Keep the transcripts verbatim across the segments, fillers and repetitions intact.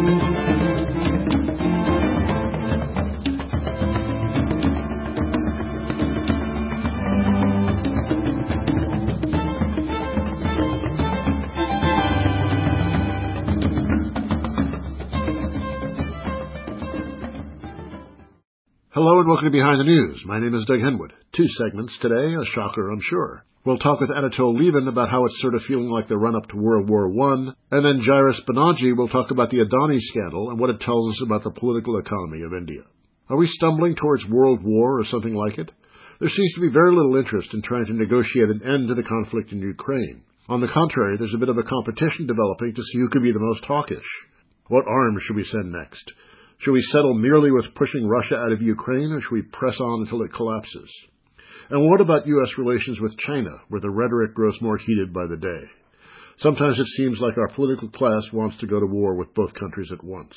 Hello and welcome to Behind the News. My name is Doug Henwood. Two segments today, a shocker, I'm sure. We'll talk with Anatol Lieven about how it's sort of feeling like the run-up to World War One, and then Jairus Banaji will talk about the Adani scandal and what it tells us about the political economy of India. Are we stumbling towards world war or something like it? There seems to be very little interest in trying to negotiate an end to the conflict in Ukraine. On the contrary, there's a bit of a competition developing to see who can be the most hawkish. What arms should we send next? Should we settle merely with pushing Russia out of Ukraine, or should we press on until it collapses? And what about U S relations with China, where the rhetoric grows more heated by the day? Sometimes it seems like our political class wants to go to war with both countries at once.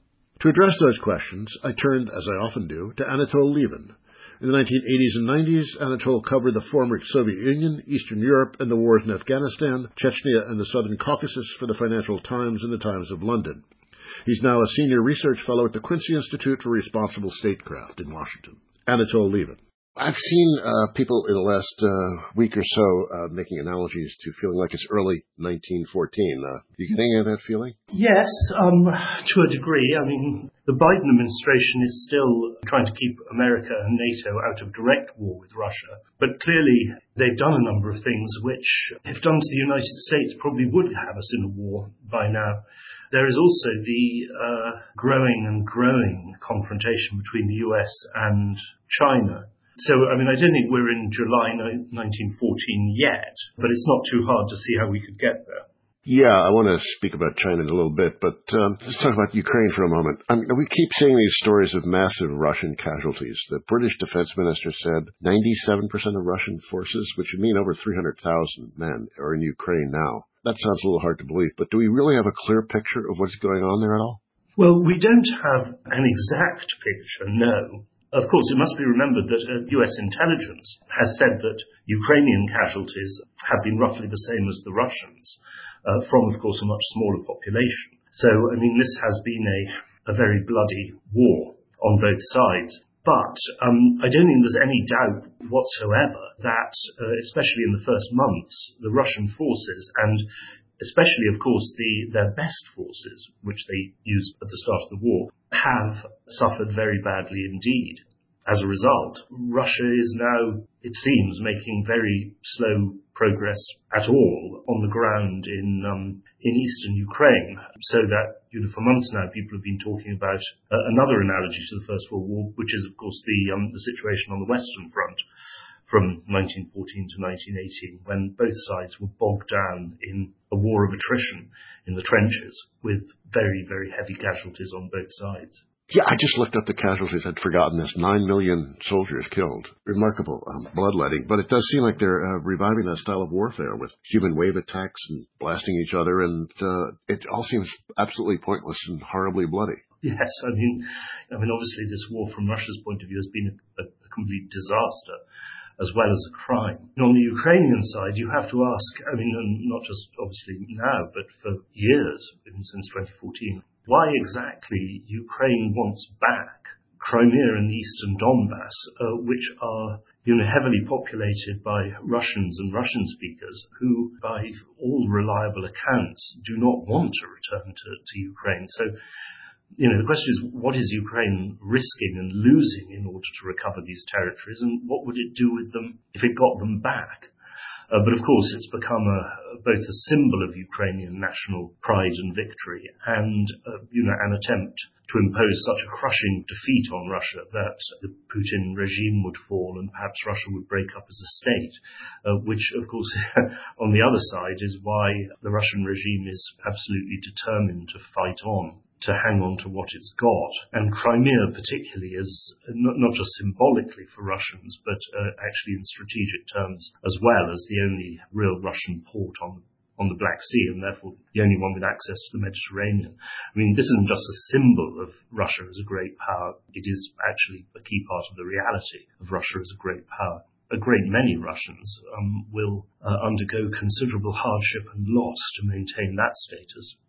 To address those questions, I turned, as I often do, to Anatol Lieven. In the nineteen eighties and nineties, Anatol covered the former Soviet Union, Eastern Europe, and the wars in Afghanistan, Chechnya, and the Southern Caucasus for the Financial Times and the Times of London. He's now a senior research fellow at the Quincy Institute for Responsible Statecraft in Washington. Anatol Lieven. I've seen uh, people in the last uh, week or so uh, making analogies to feeling like it's early nineteen fourteen. Uh, you getting any of that feeling? Yes, um, to a degree. I mean, the Biden administration is still trying to keep America and NATO out of direct war with Russia. But clearly, they've done a number of things which, if done to the United States, probably would have us in a war by now. There is also the uh, growing and growing confrontation between the U S and China. So, I mean, I don't think we're in July nineteen fourteen yet, but it's not too hard to see how we could get there. Yeah, I want to speak about China in a little bit, but um, let's talk about Ukraine for a moment. I mean, we keep seeing these stories of massive Russian casualties. The British defense minister said ninety-seven percent of Russian forces, which would mean over three hundred thousand men, are in Ukraine now. That sounds a little hard to believe, but do we really have a clear picture of what's going on there at all? Well, we don't have an exact picture, no. Of course, it must be remembered that uh, U S intelligence has said that Ukrainian casualties have been roughly the same as the Russians, uh, from, of course, a much smaller population. So, I mean, this has been a, a very bloody war on both sides. But um, I don't think there's any doubt whatsoever that, uh, especially in the first months, the Russian forces, and especially, of course, the, their best forces, which they used at the start of the war, have suffered very badly indeed. As a result, Russia is now, it seems, making very slow progress at all on the ground in um, in eastern Ukraine. So that, you know, for months now, people have been talking about uh, another analogy to the First World War, which is, of course, the um, the situation on the Western Front from nineteen fourteen to nineteen eighteen, when both sides were bogged down in a war of attrition in the trenches with very, very heavy casualties on both sides. Yeah, I just looked up the casualties. I'd forgotten this. Nine million soldiers killed. Remarkable um, bloodletting. But it does seem like they're uh, reviving that style of warfare with human wave attacks and blasting each other. And uh, it all seems absolutely pointless and horribly bloody. Yes, I mean, I mean, obviously this war from Russia's point of view has been a, a complete disaster, as well as a crime. And on the Ukrainian side, you have to ask, I mean, and not just obviously now, but for years, even since twenty fourteen, why exactly Ukraine wants back Crimea and the eastern Donbass, uh, which are, you know, heavily populated by Russians and Russian speakers who, by all reliable accounts, do not want to return to, to Ukraine. So, you know, the question is, what is Ukraine risking and losing in order to recover these territories, and what would it do with them if it got them back? Uh, but of course, it's become a, both a symbol of Ukrainian national pride and victory, and uh, you know, an attempt to impose such a crushing defeat on Russia that the Putin regime would fall and perhaps Russia would break up as a state, uh, which, of course, on the other side is why the Russian regime is absolutely determined to fight on, to hang on to what it's got. And Crimea particularly is not, not just symbolically for Russians, but uh, actually in strategic terms as well, as the only real Russian port on on the Black Sea, and therefore the only one with access to the Mediterranean. I mean, this isn't just a symbol of Russia as a great power. It is actually a key part of the reality of Russia as a great power. A great many Russians um, will uh, undergo considerable hardship and loss to maintain that status.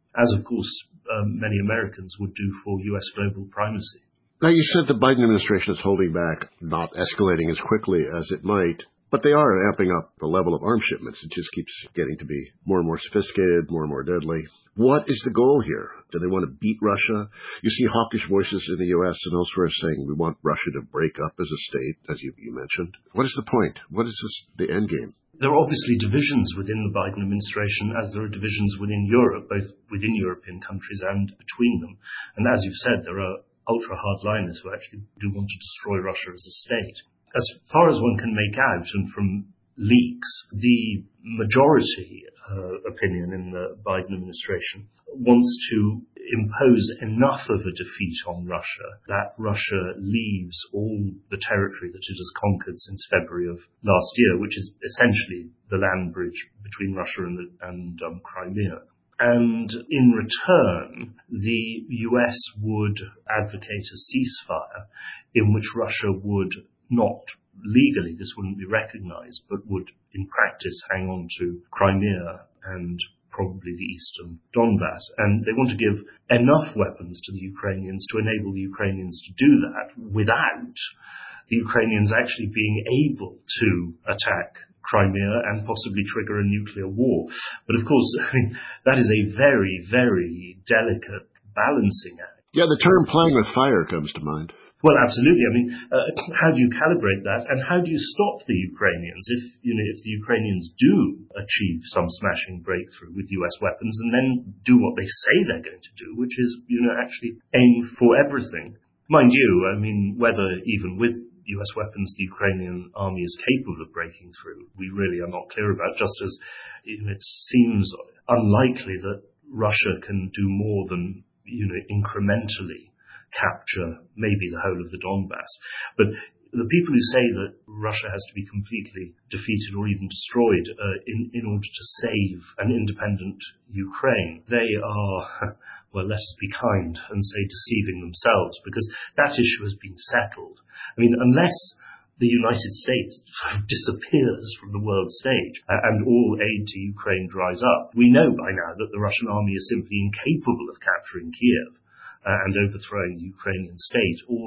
as of course um, many Americans would do for U S global primacy. Now, you said the Biden administration is holding back, not escalating as quickly as it might, but they are amping up the level of arms shipments. It just keeps getting to be more and more sophisticated, more and more deadly. What is the goal here? Do they want to beat Russia? You see hawkish voices in the U S and elsewhere saying we want Russia to break up as a state, as you, you mentioned. What is the point? What is this, the end game? There are obviously divisions within the Biden administration, as there are divisions within Europe, both within European countries and between them. And as you've said, there are ultra-hardliners who actually do want to destroy Russia as a state. As far as one can make out, and from leaks, the majority uh, opinion in the Biden administration wants to impose enough of a defeat on Russia that Russia leaves all the territory that it has conquered since February of last year, which is essentially the land bridge between Russia and, the, and um, Crimea. And in return, the U S would advocate a ceasefire in which Russia would not legally, this wouldn't be recognized, but would in practice hang on to Crimea and probably the eastern Donbass. And they want to give enough weapons to the Ukrainians to enable the Ukrainians to do that without the Ukrainians actually being able to attack Crimea and possibly trigger a nuclear war. But of course, I mean, that is a very, very delicate balancing act. Yeah, the term playing with fire comes to mind. Well, absolutely. I mean, uh, how do you calibrate that, and how do you stop the Ukrainians if, you know, if the Ukrainians do achieve some smashing breakthrough with U S weapons and then do what they say they're going to do, which is, you know, actually aim for everything. Mind you, I mean, whether even with U S weapons the Ukrainian army is capable of breaking through, we really are not clear about, just as, you know, it seems unlikely that Russia can do more than, you know, incrementally capture maybe the whole of the Donbass. But the people who say that Russia has to be completely defeated or even destroyed uh, in, in order to save an independent Ukraine, they are, well, let's be kind and say deceiving themselves, because that issue has been settled. I mean, unless the United States disappears from the world stage and all aid to Ukraine dries up, we know by now that the Russian army is simply incapable of capturing Kiev Uh, and overthrowing the Ukrainian state, or,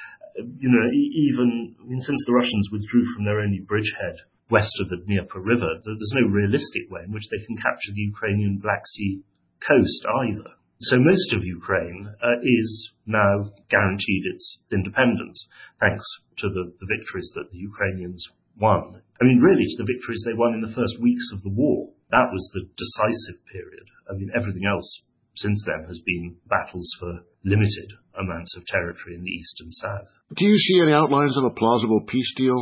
you know, even I mean, since the Russians withdrew from their only bridgehead west of the Dnieper River, there's no realistic way in which they can capture the Ukrainian Black Sea coast either. So most of Ukraine uh, is now guaranteed its independence, thanks to the, the victories that the Ukrainians won. I mean, really, to the victories they won in the first weeks of the war. That was the decisive period. I mean, everything else since then has been battles for limited amounts of territory in the east and south. Do you see any outlines of a plausible peace deal?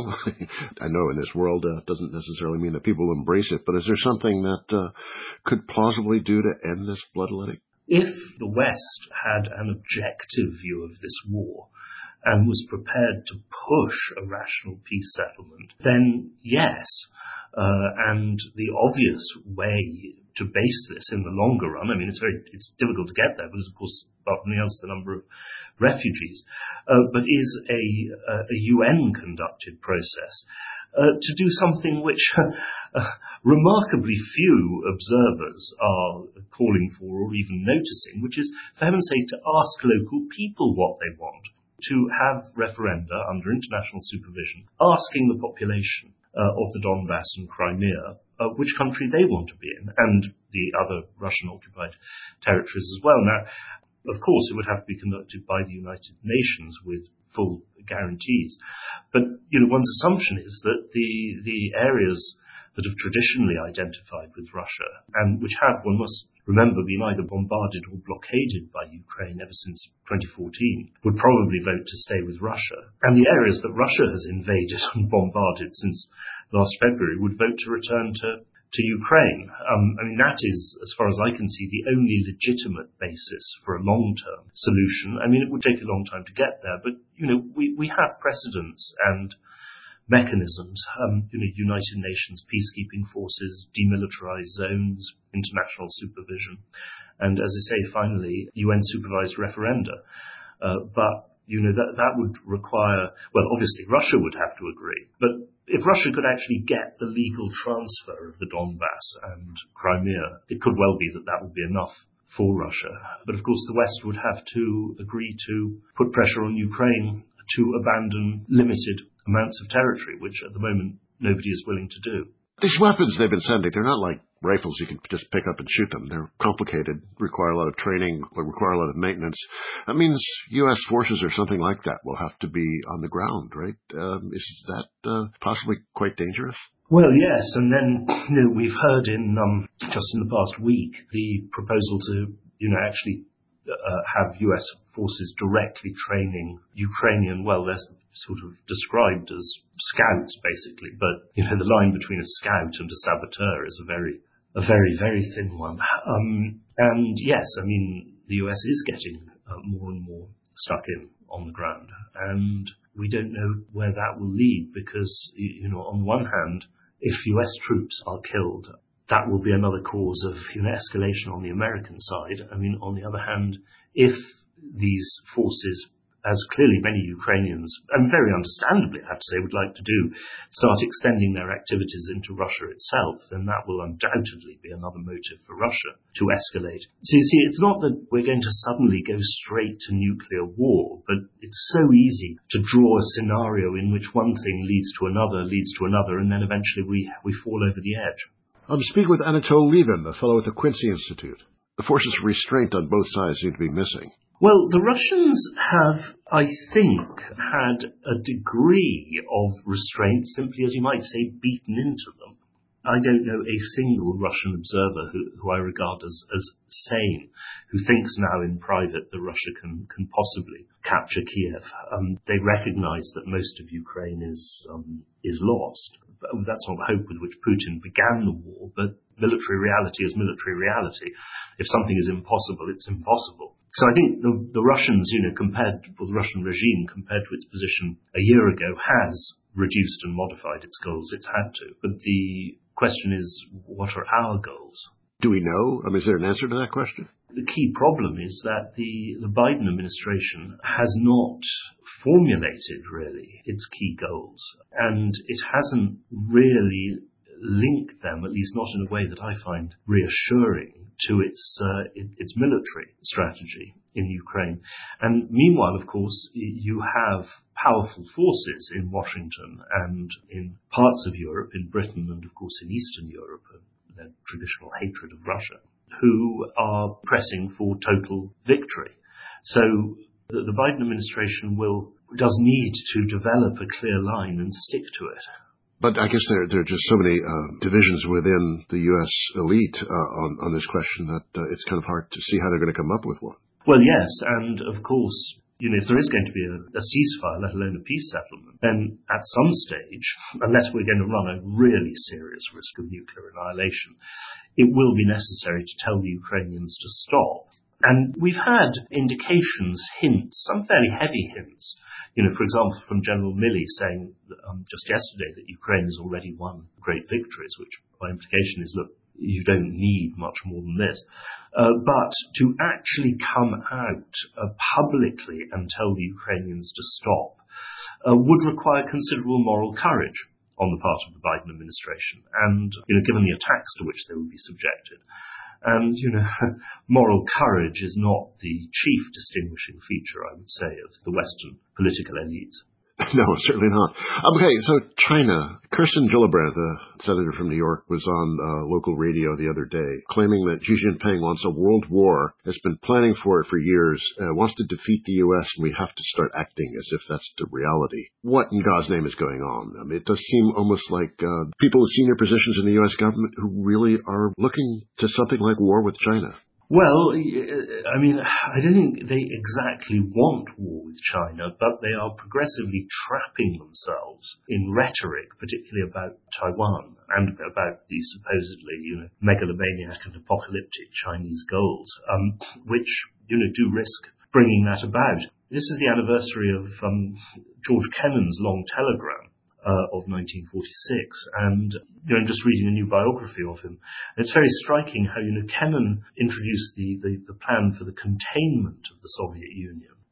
I know in this world uh, doesn't necessarily mean that people embrace it, but is there something that uh, could plausibly do to end this bloodletting? If the West had an objective view of this war and was prepared to push a rational peace settlement, then yes. Uh, and the obvious way to base this in the longer run, I mean, it's very, it's difficult to get there because, of course, partly else the number of refugees, uh, but is a, a U N-conducted process uh, to do something which uh, remarkably few observers are calling for or even noticing, which is, for heaven's sake, to ask local people what they want, to have referenda under international supervision, asking the population Uh, of the Donbass and Crimea, uh, which country they want to be in, and the other Russian-occupied territories as well. Now, of course, it would have to be conducted by the United Nations with full guarantees. But, you know, one's assumption is that the, the areas that have traditionally identified with Russia, and which have, one must remember, been either bombarded or blockaded by Ukraine ever since twenty fourteen, would probably vote to stay with Russia. And the areas that Russia has invaded and bombarded since last February would vote to return to, to Ukraine. Um, I mean, that is, as far as I can see, the only legitimate basis for a long-term solution. I mean, it would take a long time to get there, but, you know, we, we have precedents and mechanisms, um, you know, United Nations peacekeeping forces, demilitarized zones, international supervision, and as I say, finally, U N-supervised referenda. Uh, but, you know, that, that would require, well, obviously Russia would have to agree, but if Russia could actually get the legal transfer of the Donbass and Crimea, it could well be that that would be enough for Russia. But of course, the West would have to agree to put pressure on Ukraine to abandon limited amounts of territory, which at the moment nobody is willing to do. These weapons they've been sending, they're not like rifles you can just pick up and shoot them. They're complicated, require a lot of training, require a lot of maintenance. That means U S forces or something like that will have to be on the ground, right? Um, is that uh, possibly quite dangerous? Well, yes, and then you know we've heard in um, just in the past week the proposal to you know actually uh, have U S forces directly training Ukrainian. Well, they're sort of described as scouts, basically, but you know the line between a scout and a saboteur is a very, a very, very thin one. Um, and yes, I mean the U S is getting uh, more and more stuck in on the ground, and we don't know where that will lead because you know on one hand, if U S troops are killed, that will be another cause of you know, escalation on the American side. I mean, on the other hand, if these forces, as clearly many Ukrainians, and very understandably, I have to say, would like to do, start extending their activities into Russia itself, then that will undoubtedly be another motive for Russia to escalate. So you see, it's not that we're going to suddenly go straight to nuclear war, but it's so easy to draw a scenario in which one thing leads to another, leads to another, and then eventually we, we fall over the edge. I'm speaking with Anatol Lieven, a fellow at the Quincy Institute. The forces of restraint on both sides seem to be missing. Well, the Russians have, I think, had a degree of restraint, simply as you might say, beaten into them. I don't know a single Russian observer who, who I regard as, as sane, who thinks now in private that Russia can, can possibly capture Kiev. Um, they recognize that most of Ukraine is, um, is lost. That's not the hope with which Putin began the war, but military reality is military reality. If something is impossible, it's impossible. So I think the, the Russians, you know, compared, or the Russian regime compared to its position a year ago has reduced and modified its goals. It's had to. But the question is, what are our goals? Do we know? I mean, is there an answer to that question? The key problem is that the, the Biden administration has not formulated, really, its key goals. And it hasn't really linked them, at least not in a way that I find reassuring, to its uh, its military strategy in Ukraine. And meanwhile, of course, you have powerful forces in Washington and in parts of Europe, in Britain and, of course, in Eastern Europe, their traditional hatred of Russia, who are pressing for total victory. So the, the Biden administration will does need to develop a clear line and stick to it. But I guess there, there are just so many uh, divisions within the U S elite uh, on, on this question that uh, it's kind of hard to see how they're going to come up with one. Well, yes, and of course, you know, if there is going to be a, a ceasefire, let alone a peace settlement, then at some stage, unless we're going to run a really serious risk of nuclear annihilation, it will be necessary to tell the Ukrainians to stop. And we've had indications, hints, some fairly heavy hints, you know, for example, from General Milley saying um, just yesterday that Ukraine has already won great victories, which by implication is, look, you don't need much more than this. Uh, but to actually come out uh, publicly and tell the Ukrainians to stop uh, would require considerable moral courage on the part of the Biden administration, and you know, given the attacks to which they would be subjected. And, you know, moral courage is not the chief distinguishing feature, I would say, of the Western political elites. No, certainly not. Okay, so China. Kirsten Gillibrand, the senator from New York, was on uh, local radio the other day, claiming that Xi Jinping wants a world war, has been planning for it for years, uh, wants to defeat the U S, and we have to start acting as if that's the reality. What in God's name is going on? I mean, it does seem almost like uh, people in senior positions in the U S government who really are looking to something like war with China. Well, I mean, I don't think they exactly want war with China, but they are progressively trapping themselves in rhetoric, particularly about Taiwan and about the supposedly, you know, megalomaniac and apocalyptic Chinese goals, um, which, you know, do risk bringing that about. This is the anniversary of um, George Kennan's long telegram. Uh, of nineteen forty-six, and you know, I'm just reading a new biography of him. And it's very striking how, you know, Kennan introduced the, the, the plan for the containment of the Soviet Union,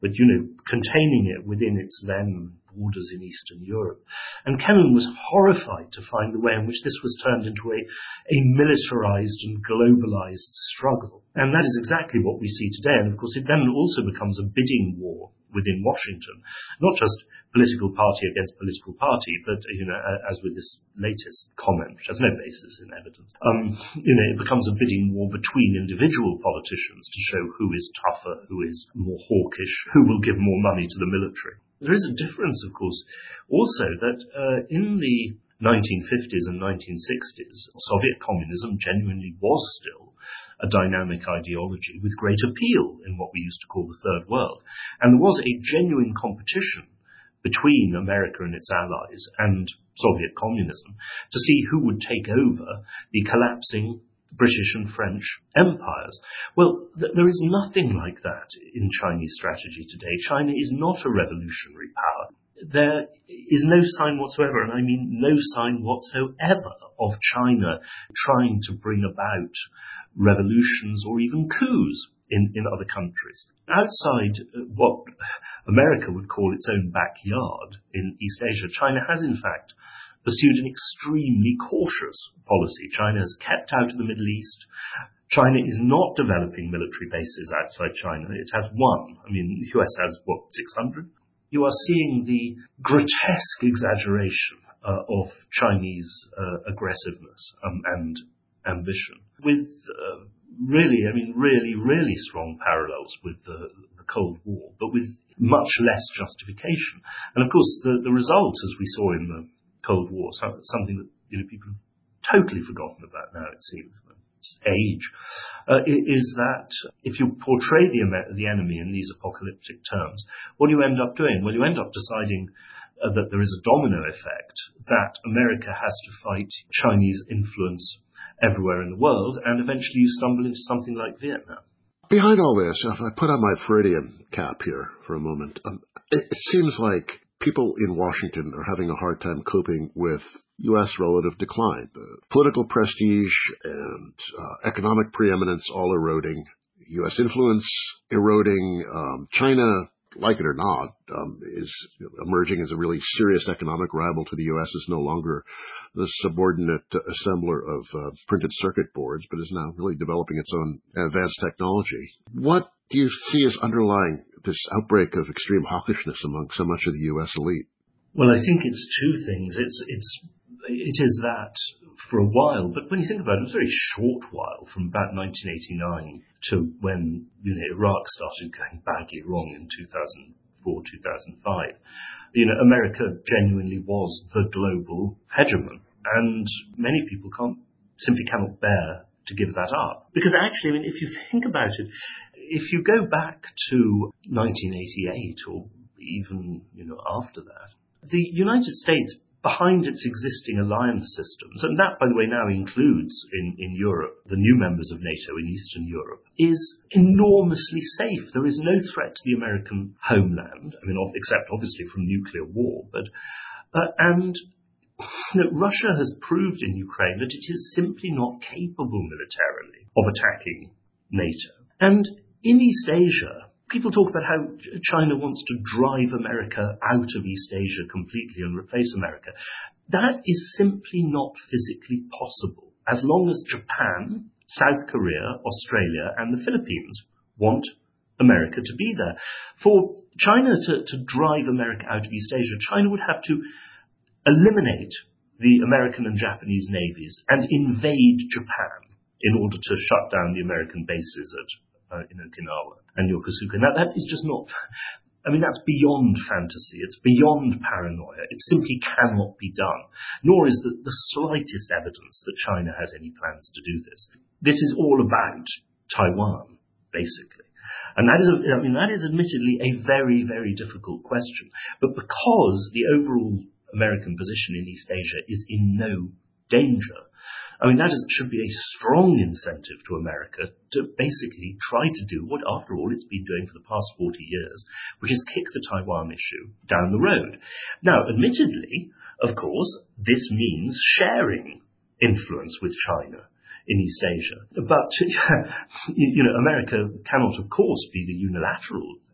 but, you know, containing it within its then borders in Eastern Europe. And Kennan was horrified to find the way in which this was turned into a, a militarized and globalized struggle. And that is exactly what we see today. And of course, it then also becomes a bidding war within Washington, not just political party against political party, but, you know, as with this latest comment, which has no basis in evidence, um, you know, it becomes a bidding war between individual politicians to show who is tougher, who is more hawkish, who will give more money to the military. There is a difference, of course, also that uh, in the nineteen fifties and nineteen sixties, Soviet communism genuinely was still a dynamic ideology with great appeal in what we used to call the Third World. And there was a genuine competition between America and its allies and Soviet communism to see who would take over the collapsing British and French empires. Well, th- there is nothing like that in Chinese strategy today. China is not a revolutionary power. There is no sign whatsoever, and I mean no sign whatsoever, of China trying to bring about revolutions or even coups in, in other countries. Outside what America would call its own backyard in East Asia, China has in fact pursued an extremely cautious policy. China has kept out of the Middle East. China is not developing military bases outside China. It has one. I mean, the U S has, what, six hundred? You are seeing the grotesque exaggeration uh, of Chinese uh, aggressiveness um, and ambition, with uh, really, I mean, really, really strong parallels with the, the Cold War, but with much less justification. And of course, the, the result, as we saw in the Cold War, so, something that, you know, people have totally forgotten about now, it seems, age, uh, is that if you portray the, the enemy in these apocalyptic terms, what do you end up doing? Well, you end up deciding uh, that there is a domino effect, that America has to fight Chinese influence everywhere in the world, and eventually you stumble into something like Vietnam. Behind all this, if I put on my Freudian cap here for a moment, um, it, it seems like people in Washington are having a hard time coping with U S relative decline. The political prestige and uh, economic preeminence all eroding, U S influence eroding, um, China, like it or not, um, is emerging as a really serious economic rival to the U S, is no longer the subordinate uh, assembler of uh, printed circuit boards, but is now really developing its own advanced technology. What do you see as underlying this outbreak of extreme hawkishness among so much of the U S elite? Well, I think it's two things. It's, it's, it is that for a while, but when you think about it, it was a very short while, from about nineteen eighty-nine to when, you know, Iraq started going badly wrong in two thousand four, two thousand five. You know, America genuinely was the global hegemon, and many people can't, simply cannot bear to give that up. Because actually, I mean, if you think about it, if you go back to nineteen eighty-eight or even, you know, after that, the United States, behind its existing alliance systems, and that, by the way, now includes in, in Europe, the new members of NATO in Eastern Europe, is enormously safe. There is no threat to the American homeland, I mean, except obviously from nuclear war, but, uh, and you know, Russia has proved in Ukraine that it is simply not capable militarily of attacking NATO. And in East Asia, people talk about how China wants to drive America out of East Asia completely and replace America. That is simply not physically possible, as long as Japan, South Korea, Australia, and the Philippines want America to be there. For China to, to drive America out of East Asia, China would have to eliminate the American and Japanese navies and invade Japan in order to shut down the American bases at uh, in Okinawa and Yokosuka. Now, that is just not, I mean, that's beyond fantasy. It's beyond paranoia. It simply cannot be done, nor is there the slightest evidence that China has any plans to do this. This is all about Taiwan, basically. And that is, a, I mean, that is admittedly a very, very difficult question. But because the overall American position in East Asia is in no danger, I mean, that is, should be a strong incentive to America to basically try to do what, after all, it's been doing for the past forty years, which is kick the Taiwan issue down the road. Now, admittedly, of course, this means sharing influence with China in East Asia. But, you know, America cannot, of course, be the unilateral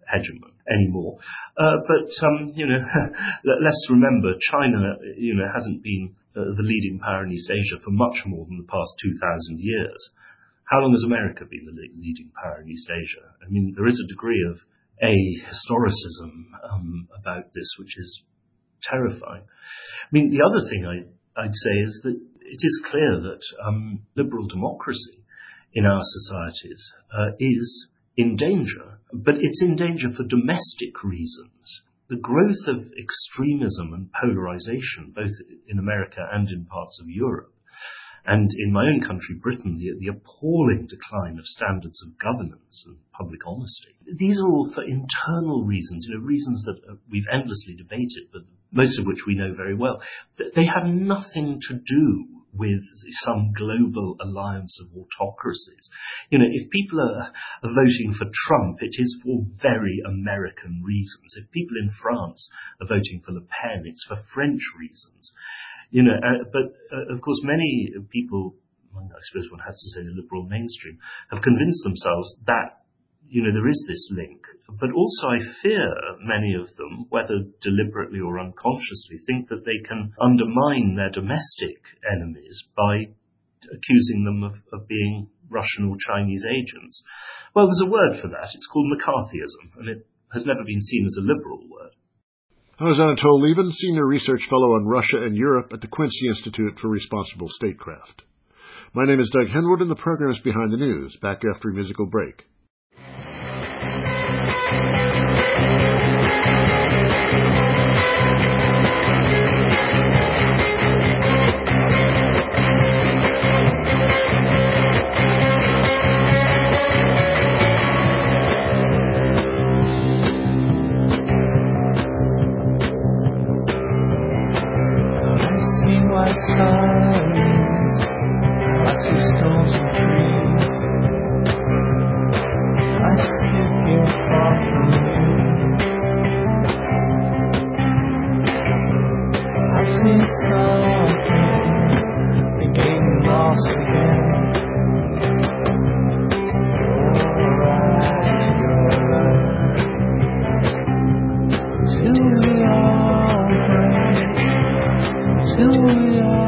hegemon anymore. Uh, but, um, you know, let's remember, China, you know, hasn't been uh, the leading power in East Asia for much more than the past two thousand years. How long has America been the leading power in East Asia? I mean, there is a degree of a historicism um, about this, which is terrifying. I mean, the other thing I, I'd say is that it is clear that um, liberal democracy in our societies uh, is in danger, but it's in danger for domestic reasons. The growth of extremism and polarization, both in America and in parts of Europe, and in my own country, Britain, the, the appalling decline of standards of governance and public honesty. These are all for internal reasons, you know, reasons that uh, we've endlessly debated, but most of which we know very well. They have nothing to do with some global alliance of autocracies. You know, if people are, are voting for Trump, it is for very American reasons. If people in France are voting for Le Pen, it's for French reasons. You know, uh, but uh, of course many people, I suppose one has to say the liberal mainstream, have convinced themselves that, you know, there is this link. But also I fear many of them, whether deliberately or unconsciously, think that they can undermine their domestic enemies by accusing them of, of being Russian or Chinese agents. Well, there's a word for that. It's called McCarthyism, and it has never been seen as a liberal word. I was Anatole Lieven, Senior Research Fellow on Russia and Europe at the Quincy Institute for Responsible Statecraft. My name is Doug Henwood, and the program is Behind the News, back after a musical break. Silence, I see stones and trees. I sit here far from you. I see something beginning lost again. Your eyes, your light, till we all break, till we all.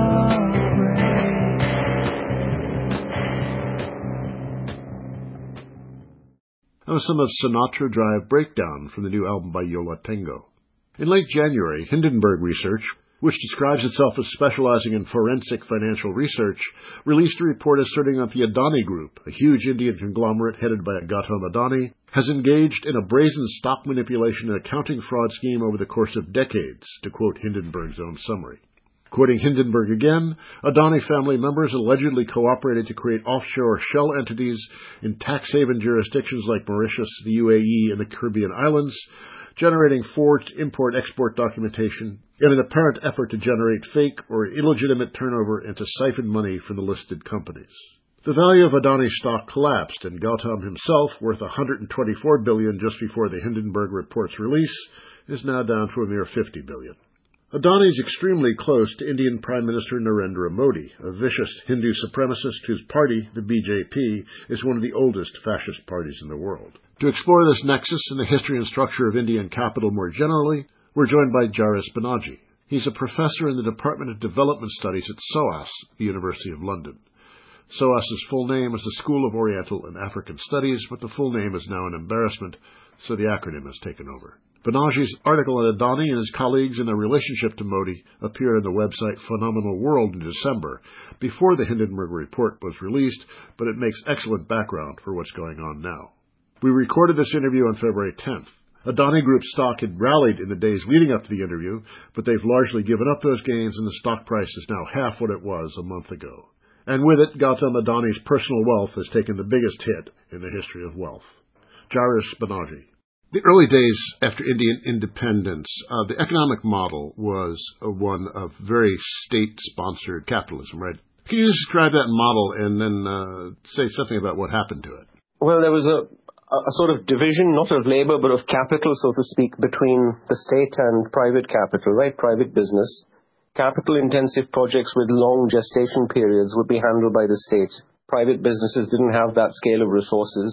That was some of Sinatra Drive Breakdown from the new album by Yo La Tengo. In late January, Hindenburg Research, which describes itself as specializing in forensic financial research, released a report asserting that the Adani Group, a huge Indian conglomerate headed by Gautam Adani, has engaged in a brazen stock manipulation and accounting fraud scheme over the course of decades, to quote Hindenburg's own summary. Quoting Hindenburg again, Adani family members allegedly cooperated to create offshore shell entities in tax haven jurisdictions like Mauritius, the U A E, and the Caribbean islands, generating forged import-export documentation in an apparent effort to generate fake or illegitimate turnover and to siphon money from the listed companies. The value of Adani's stock collapsed, and Gautam himself, worth one hundred twenty-four billion dollars just before the Hindenburg report's release, is now down to a mere fifty billion dollars. Adani is extremely close to Indian Prime Minister Narendra Modi, a vicious Hindu supremacist whose party, the B J P, is one of the oldest fascist parties in the world. To explore this nexus and the history and structure of Indian capital more generally, we're joined by Jairus Banaji. He's a professor in the Department of Development Studies at SOAS, the University of London. SOAS's full name is the School of Oriental and African Studies, but the full name is now an embarrassment, so the acronym has taken over. Banaji's article on Adani and his colleagues and their relationship to Modi appeared on the website Phenomenal World in December, before the Hindenburg report was released, but it makes excellent background for what's going on now. We recorded this interview on February tenth. Adani Group stock had rallied in the days leading up to the interview, but they've largely given up those gains, and the stock price is now half what it was a month ago. And with it, Gautam Adani's personal wealth has taken the biggest hit in the history of wealth. Jairus Banaji. The early days after Indian independence, uh, the economic model was uh, one of very state-sponsored capitalism, right? Can you describe that model and then uh, say something about what happened to it? Well, there was a, a sort of division, not of labor, but of capital, so to speak, between the state and private capital, right? Private business. Capital-intensive projects with long gestation periods would be handled by the state. Private businesses didn't have that scale of resources,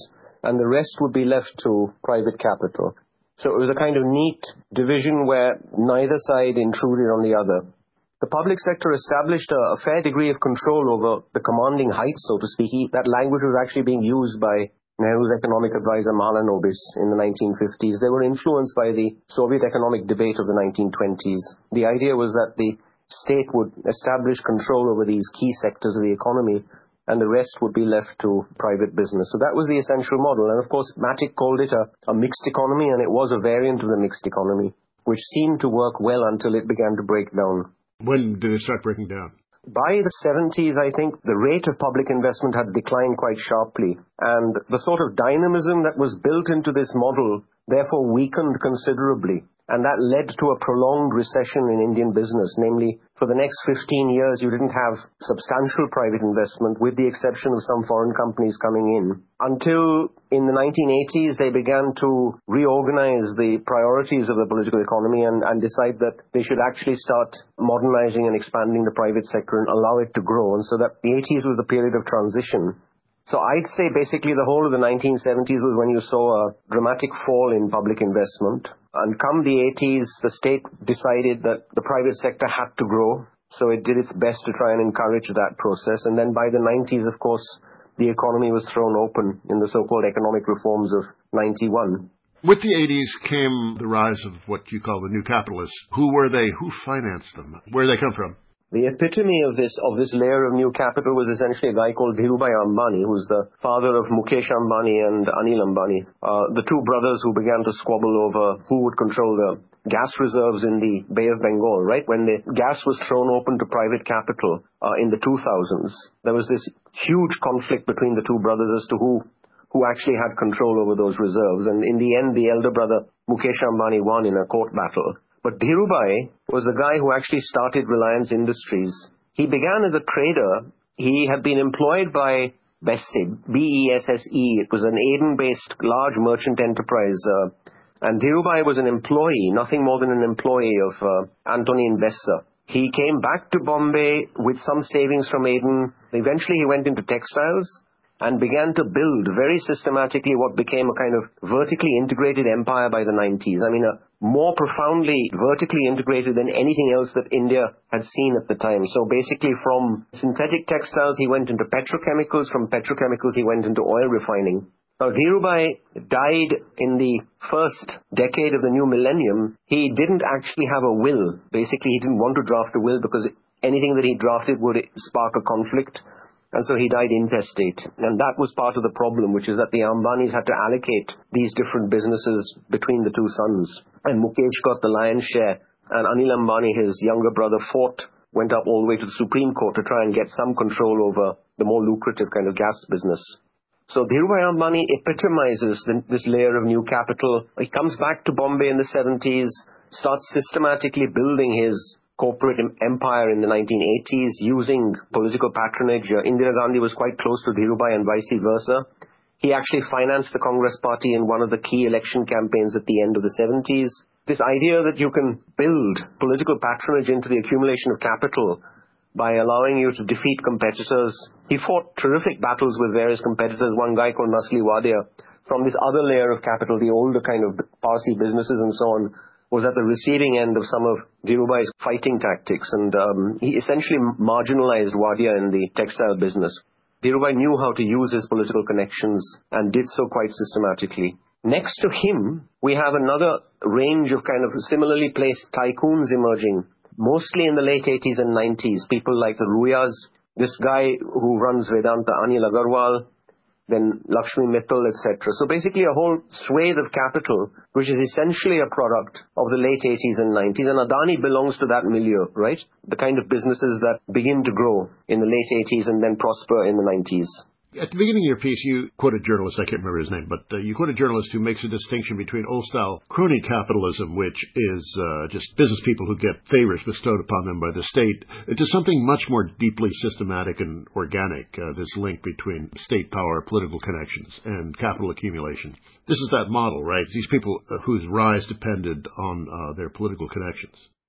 and the rest would be left to private capital. So it was a kind of neat division where neither side intruded on the other. The public sector established a, a fair degree of control over the commanding heights, so to speak. That language was actually being used by Nehru's economic advisor Mahalanobis in the nineteen fifties. They were influenced by the Soviet economic debate of the nineteen twenties. The idea was that the state would establish control over these key sectors of the economy, and the rest would be left to private business. So that was the essential model. And of course, Matic called it a, a mixed economy, and it was a variant of the mixed economy, which seemed to work well until it began to break down. When did it start breaking down? By the seventies, I think the rate of public investment had declined quite sharply, and the sort of dynamism that was built into this model therefore weakened considerably. And that led to a prolonged recession in Indian business. Namely, for the next fifteen years, you didn't have substantial private investment, with the exception of some foreign companies coming in, until in the nineteen eighties, they began to reorganize the priorities of the political economy and, and decide that they should actually start modernizing and expanding the private sector and allow it to grow. And so that the eighties was the period of transition. So I'd say basically the whole of the nineteen seventies was when you saw a dramatic fall in public investment. And come the eighties, the state decided that the private sector had to grow. So it did its best to try and encourage that process. And then by the nineties, of course, the economy was thrown open in the so-called economic reforms of ninety-one. With the eighties came the rise of what you call the new capitalists. Who were they? Who financed them? Where did they come from? The epitome of this of this layer of new capital was essentially a guy called Dhirubhai Ambani, who's the father of Mukesh Ambani and Anil Ambani, uh, the two brothers who began to squabble over who would control the gas reserves in the Bay of Bengal, right? When the gas was thrown open to private capital uh, in the two thousands, there was this huge conflict between the two brothers as to who who actually had control over those reserves. And in the end, the elder brother, Mukesh Ambani, won in a court battle. But Dhirubhai was the guy who actually started Reliance Industries. He began as a trader. He had been employed by Besse, B E S S E. It was an Aden-based large merchant enterprise. Uh, and Dhirubhai was an employee, nothing more than an employee of uh, Antonin Besse. He came back to Bombay with some savings from Aden. Eventually he went into textiles and began to build very systematically what became a kind of vertically integrated empire by the nineties. I mean, a more profoundly vertically integrated than anything else that India had seen at the time. So basically from synthetic textiles, he went into petrochemicals. From petrochemicals, he went into oil refining. Now, Dhirubhai died in the first decade of the new millennium. He didn't actually have a will. Basically, he didn't want to draft a will because anything that he drafted would spark a conflict. And so he died intestate. And that was part of the problem, which is that the Ambanis had to allocate these different businesses between the two sons. And Mukesh got the lion's share. And Anil Ambani, his younger brother, fought, went up all the way to the Supreme Court to try and get some control over the more lucrative kind of gas business. So Dhirubhai Ambani epitomizes the, this layer of new capital. He comes back to Bombay in the seventies, starts systematically building his corporate empire in the nineteen eighties using political patronage. Uh, Indira Gandhi was quite close to Dhirubhai and vice versa. He actually financed the Congress party in one of the key election campaigns at the end of the seventies. This idea that you can build political patronage into the accumulation of capital by allowing you to defeat competitors. He fought terrific battles with various competitors. One guy called Nasli Wadia, from this other layer of capital, the older kind of Parsi businesses and so on, was at the receiving end of some of Dhirubhai's fighting tactics, and um, he essentially marginalized Wadia in the textile business. Dhirubhai knew how to use his political connections and did so quite systematically. Next to him, we have another range of kind of similarly placed tycoons emerging, mostly in the late eighties and nineties. People like the Ruyas, this guy who runs Vedanta, Anil Agarwal, then Lakshmi Mittal, et cetera. So basically a whole swathe of capital, which is essentially a product of the late eighties and nineties. And Adani belongs to that milieu, right? The kind of businesses that begin to grow in the late eighties and then prosper in the nineties. At the beginning of your piece, you quote a journalist, I can't remember his name, but uh, you quote a journalist who makes a distinction between old-style crony capitalism, which is uh, just business people who get favors bestowed upon them by the state, to something much more deeply systematic and organic, uh, this link between state power, political connections, and capital accumulation. This is that model, right? These people uh, whose rise depended on uh, their political connections.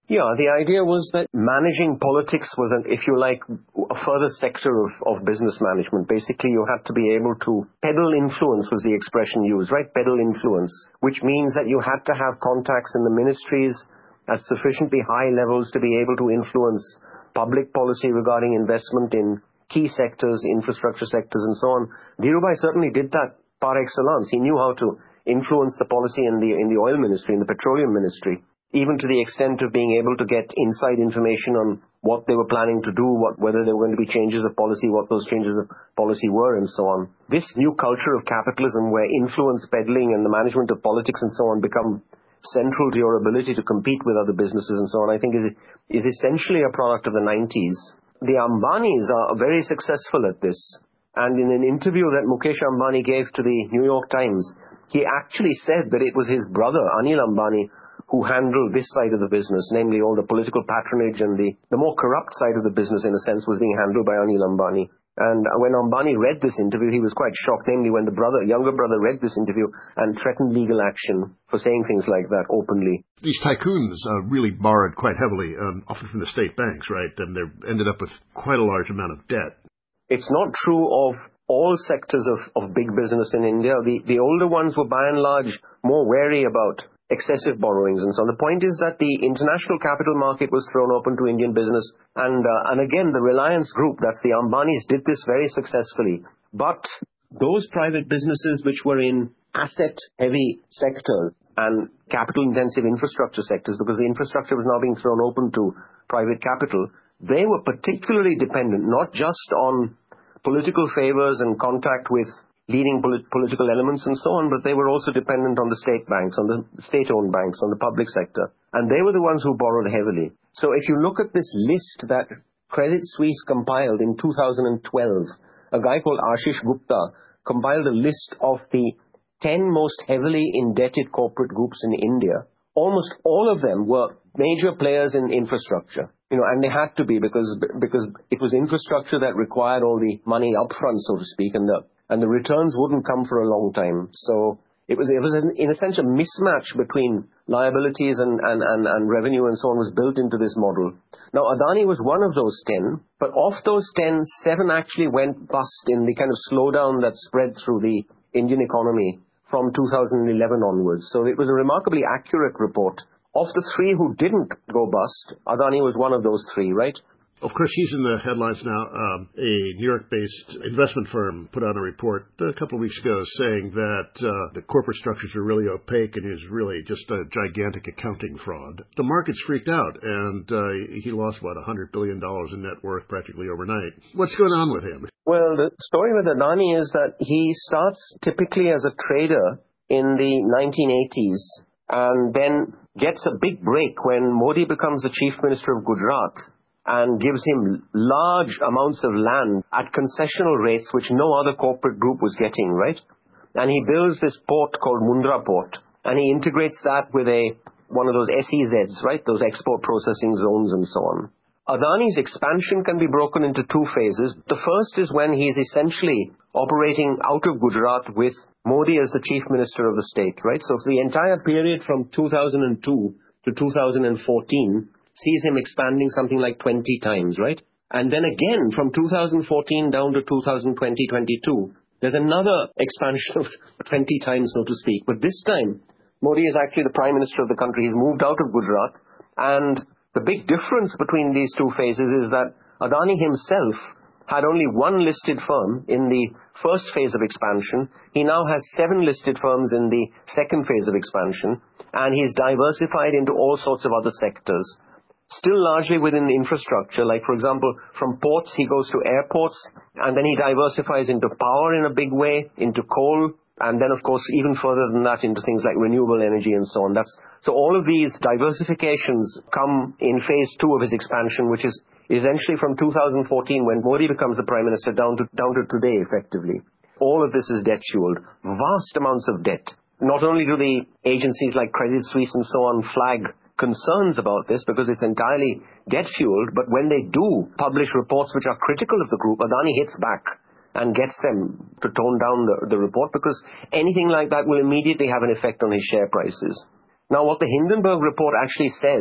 Yeah, the idea was that managing politics was, an, if you like, a further sector of, of business management. Basically, you had to be able to peddle influence was the expression used, right? Peddle influence, which means that you had to have contacts in the ministries at sufficiently high levels to be able to influence public policy regarding investment in key sectors, infrastructure sectors, and so on. Dhirubhai certainly did that par excellence. He knew how to influence the policy in the in the oil ministry, in the petroleum ministry, even to the extent of being able to get inside information on what they were planning to do, what whether there were going to be changes of policy, what those changes of policy were, and so on. This new culture of capitalism where influence peddling and the management of politics and so on become central to your ability to compete with other businesses and so on, I think is is essentially a product of the nineties. The Ambanis are very successful at this. And in an interview that Mukesh Ambani gave to the New York Times, he actually said that it was his brother, Anil Ambani, who handled this side of the business, namely all the political patronage and the, the more corrupt side of the business, in a sense, was being handled by Anil Ambani. And when Ambani read this interview, he was quite shocked, namely when the brother, younger brother read this interview and threatened legal action for saying things like that openly. These tycoons uh, really borrowed quite heavily, um, often from the state banks, right? And they ended up with quite a large amount of debt. It's not true of all sectors of, of big business in India. The, the older ones were by and large more wary about excessive borrowings and so on. The point is that the international capital market was thrown open to Indian business, and uh, and again the Reliance Group, that's the Ambanis, did this very successfully. But those private businesses which were in asset-heavy sectors and capital-intensive infrastructure sectors, because the infrastructure was now being thrown open to private capital, they were particularly dependent not just on political favors and contact with leading polit- political elements and so on, but they were also dependent on the state banks, on the state-owned banks, on the public sector. And they were the ones who borrowed heavily. So if you look at this list that Credit Suisse compiled in two thousand twelve, a guy called Ashish Gupta compiled a list of the ten most heavily indebted corporate groups in India. Almost all of them were major players in infrastructure. You know, and they had to be because because it was infrastructure that required all the money upfront, so to speak, and the and the returns wouldn't come for a long time. So it was, it was an, in a sense, a mismatch between liabilities and, and, and, and revenue and so on was built into this model. Now, Adani was one of those ten, but of those ten, seven actually went bust in the kind of slowdown that spread through the Indian economy from two thousand eleven onwards. So it was a remarkably accurate report. Of the three who didn't go bust, Adani was one of those three, right? Of course, he's in the headlines now. Um, a New York-based investment firm put out a report a couple of weeks ago saying that uh, the corporate structures are really opaque and is really just a gigantic accounting fraud. The market's freaked out, and uh, he lost, what, one hundred billion dollars in net worth practically overnight. What's going on with him? Well, the story with Adani is that he starts typically as a trader in the nineteen eighties and then gets a big break when Modi becomes the chief minister of Gujarat and gives him large amounts of land at concessional rates which no other corporate group was getting, right? And he builds this port called Mundra Port, and he integrates that with a one of those S E Zs, right? Those export processing zones and so on. Adani's expansion can be broken into two phases. The first is when he is essentially operating out of Gujarat with Modi as the chief minister of the state, right? So for the entire period from two thousand two to two thousand fourteen sees him expanding something like twenty times, right? And then again, from two thousand fourteen down to two thousand twenty to twenty-two, there's another expansion of twenty times, so to speak. But this time, Modi is actually the prime minister of the country. He's moved out of Gujarat. And the big difference between these two phases is that Adani himself had only one listed firm in the first phase of expansion. He now has seven listed firms in the second phase of expansion. And he's diversified into all sorts of other sectors. Still largely within infrastructure, like, for example, from ports, he goes to airports, and then he diversifies into power in a big way, into coal, and then, of course, even further than that, into things like renewable energy and so on. That's so all of these diversifications come in phase two of his expansion, which is essentially from two thousand fourteen, when Modi becomes the prime minister, down to, down to today, effectively. All of this is debt-fueled. Vast amounts of debt. Not only do the agencies like Credit Suisse and so on flag concerns about this because it's entirely debt-fueled, but when they do publish reports which are critical of the group, Adani hits back and gets them to tone down the, the report, because anything like that will immediately have an effect on his share prices. Now, what the Hindenburg report actually says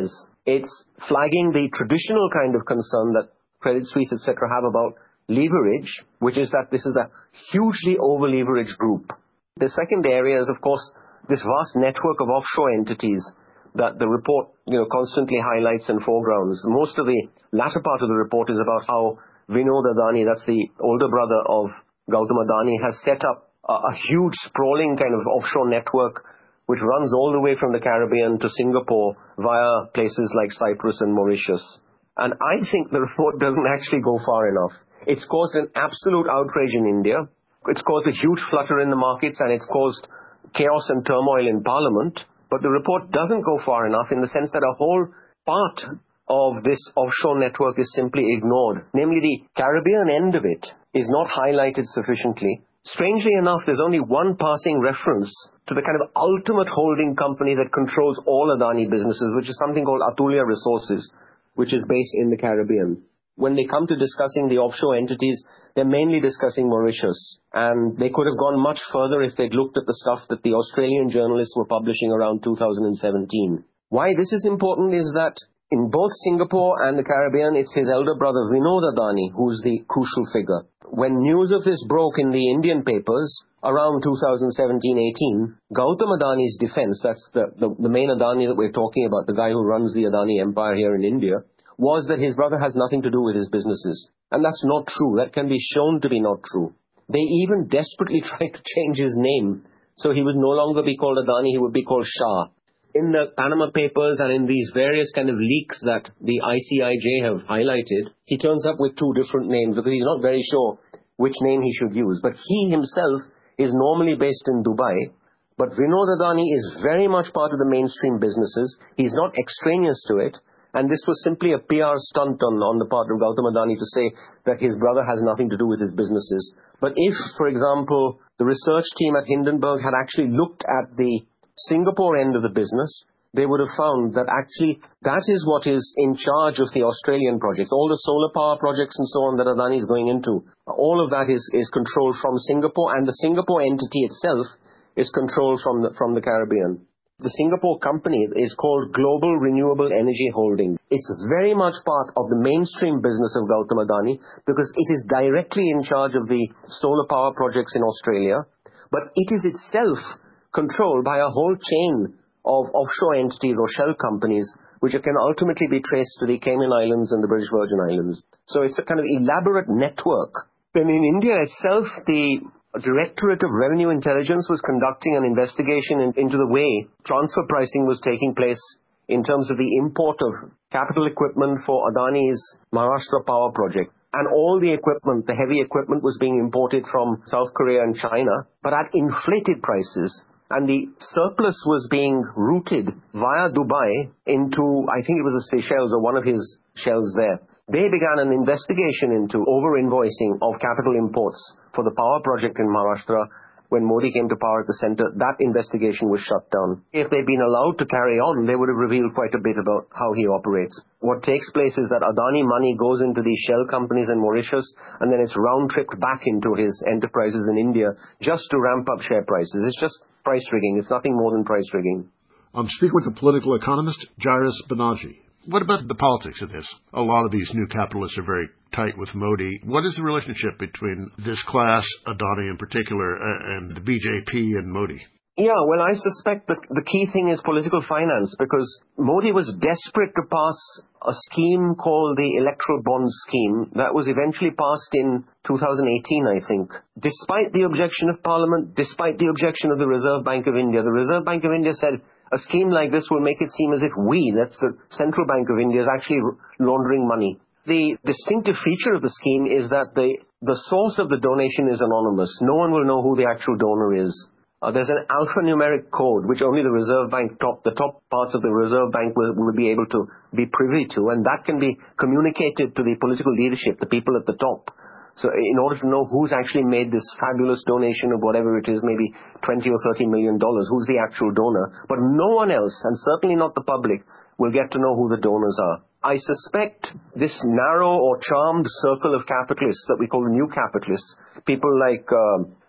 It's flagging the traditional kind of concern that Credit Suisse, et cetera, have about leverage, which is that this is a hugely over-leveraged group. The second area is, of course, this vast network of offshore entities that the report, you know, constantly highlights and foregrounds. Most of the latter part of the report is about how Vinod Adani, that's the older brother of Gautam Adani, has set up a, a huge sprawling kind of offshore network which runs all the way from the Caribbean to Singapore via places like Cyprus and Mauritius. And I think the report doesn't actually go far enough. It's caused an absolute outrage in India. It's caused a huge flutter in the markets, and it's caused chaos and turmoil in Parliament. But the report doesn't go far enough in the sense that a whole part of this offshore network is simply ignored. Namely, the Caribbean end of it is not highlighted sufficiently. Strangely enough, there's only one passing reference to the kind of ultimate holding company that controls all Adani businesses, which is something called Atulya Resources, which is based in the Caribbean. When they come to discussing the offshore entities, they're mainly discussing Mauritius. And they could have gone much further if they'd looked at the stuff that the Australian journalists were publishing around two thousand seventeen. Why this is important is that in both Singapore and the Caribbean, it's his elder brother Vinod Adani who's the crucial figure. When news of this broke in the Indian papers around two thousand seventeen eighteen, Gautam Adani's defense, that's the, the, the main Adani that we're talking about, the guy who runs the Adani empire here in India, was that his brother has nothing to do with his businesses. And that's not true. That can be shown to be not true. They even desperately tried to change his name so he would no longer be called Adani, he would be called Shah. In the Panama Papers and in these various kind of leaks that the I C I J have highlighted, he turns up with two different names because he's not very sure which name he should use. But he himself is normally based in Dubai. But Vinod Adani is very much part of the mainstream businesses. He's not extraneous to it. And this was simply a P R stunt on, on the part of Gautam Adani to say that his brother has nothing to do with his businesses. But if, for example, the research team at Hindenburg had actually looked at the Singapore end of the business, they would have found that actually that is what is in charge of the Australian projects. All the solar power projects and so on that Adani is going into, all of that is, is controlled from Singapore, and the Singapore entity itself is controlled from the, from the Caribbean. The Singapore company is called Global Renewable Energy Holding. It's very much part of the mainstream business of Gautam Adani because it is directly in charge of the solar power projects in Australia, but it is itself controlled by a whole chain of offshore entities or shell companies which can ultimately be traced to the Cayman Islands and the British Virgin Islands. So it's a kind of elaborate network. Then in India itself, the Directorate of Revenue Intelligence was conducting an investigation in, into the way transfer pricing was taking place in terms of the import of capital equipment for Adani's Maharashtra power project. And all the equipment, the heavy equipment, was being imported from South Korea and China, but at inflated prices. And the surplus was being routed via Dubai into, I think it was the Seychelles or one of his shells there. They began an investigation into over-invoicing of capital imports for the power project in Maharashtra. When Modi came to power at the center, that investigation was shut down. If they'd been allowed to carry on, they would have revealed quite a bit about how he operates. What takes place is that Adani money goes into these shell companies in Mauritius, and then it's round-tripped back into his enterprises in India just to ramp up share prices. It's just price rigging. It's nothing more than price rigging. I'm speaking with the political economist, Jairus Banaji. What about the politics of this? A lot of these new capitalists are very tight with Modi. What is the relationship between this class, Adani in particular, and the B J P and Modi? Yeah, well, I suspect that the key thing is political finance, because Modi was desperate to pass a scheme called the Electoral Bond Scheme that was eventually passed in two thousand eighteen, I think. Despite the objection of Parliament, despite the objection of the Reserve Bank of India, the Reserve Bank of India said a scheme like this will make it seem as if we, that's the Central Bank of India, is actually laundering money. The distinctive feature of the scheme is that the, the source of the donation is anonymous. No one will know who the actual donor is. Uh, there's an alphanumeric code which only the Reserve Bank, top, the top parts of the Reserve Bank will, will be able to be privy to, and that can be communicated to the political leadership, the people at the top. So in order to know who's actually made this fabulous donation of whatever it is, maybe twenty or thirty million dollars, who's the actual donor, but no one else, and certainly not the public, will get to know who the donors are. I suspect this narrow or charmed circle of capitalists that we call the new capitalists, people like uh,